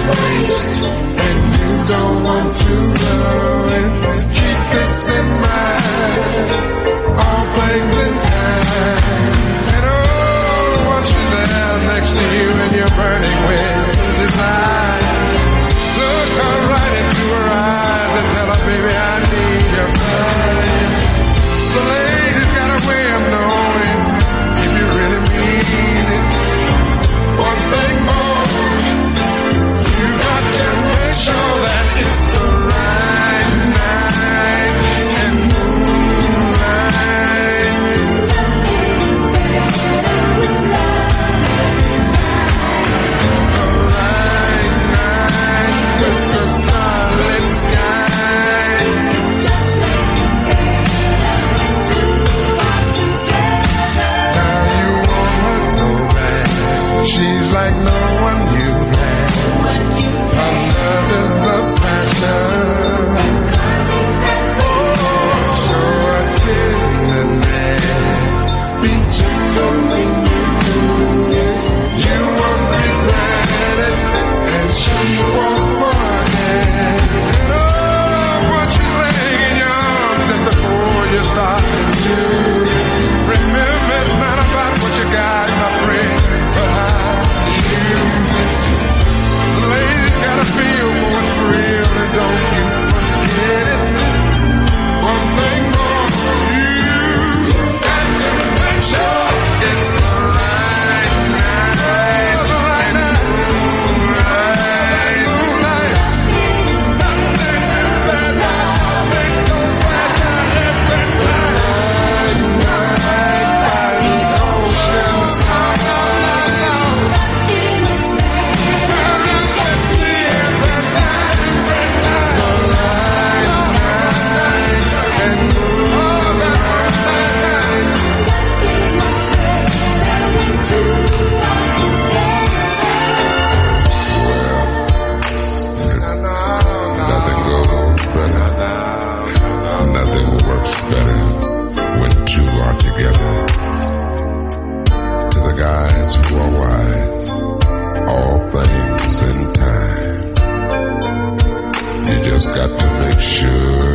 waste, and you don't want to know it. Keep this in mind, all things in time. And oh, once you're there next to you and you're burning with desire, look her right into her eyes and tell her, baby, I need your body. The lady's got a way of knowing if you really mean it. One thing more, you got to make sure that it's the right night and moonlight. The right night with the starlit sky. Now you want her so bad, she's like no one you've had. Her love is the passion. Show her tenderness, be gentle when you do it. You won't regret it, and she won't forget. And oh, once you lay in your arms and before you start to do it, remember it's not about what you got, my friend, but how you use it. The lady's gotta feel what's real, and don't you forget it. One thing more, you got to make sure it's the right night and moonlight. Nothing is better, make no matter every night by the ocean's side. Nothing works better when two are together. To the guys who are wise, all things in time. You just got to make sure